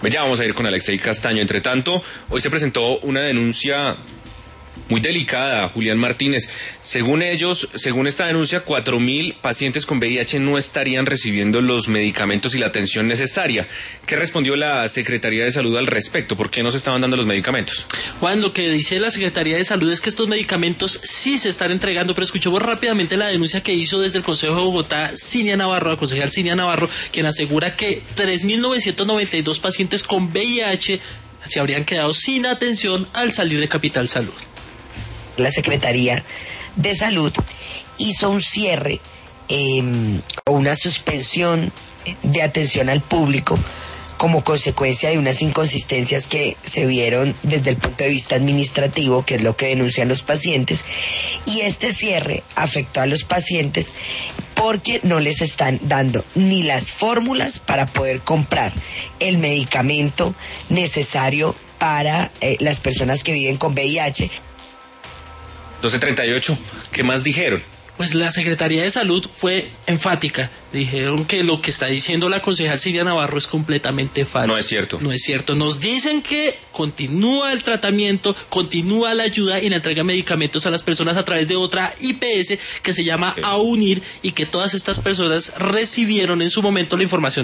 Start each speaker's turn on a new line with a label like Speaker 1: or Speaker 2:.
Speaker 1: Ya vamos a ir con Alexei Castaño. Entre tanto, hoy se presentó una denuncia muy delicada, Julián Martínez. Según esta denuncia, 4.000 pacientes con VIH no estarían recibiendo los medicamentos y la atención necesaria. ¿Qué respondió la Secretaría de Salud al respecto? ¿Por qué no se estaban dando los medicamentos?
Speaker 2: Juan, lo que dice la Secretaría de Salud es que estos medicamentos sí se están entregando, pero escuchemos rápidamente la denuncia que hizo desde el Consejo de Bogotá Cinia Navarro, la concejal Cinia Navarro, quien asegura que 3.992 pacientes con VIH se habrían quedado sin atención al salir de Capital Salud.
Speaker 3: La Secretaría de Salud hizo un cierre o una suspensión de atención al público como consecuencia de unas inconsistencias que se vieron desde el punto de vista administrativo, que es lo que denuncian los pacientes, y este cierre afectó a los pacientes porque no les están dando ni las fórmulas para poder comprar el medicamento necesario para las personas que viven con VIH.
Speaker 1: 12:38, ¿qué más dijeron?
Speaker 2: Pues la Secretaría de Salud fue enfática. Dijeron que lo que está diciendo la concejal Cinia Navarro es completamente falso.
Speaker 1: No es cierto.
Speaker 2: No es cierto. Nos dicen que continúa el tratamiento, continúa la ayuda y la entrega de medicamentos a las personas a través de otra IPS que se llama AUNIR, y que todas estas personas recibieron en su momento la información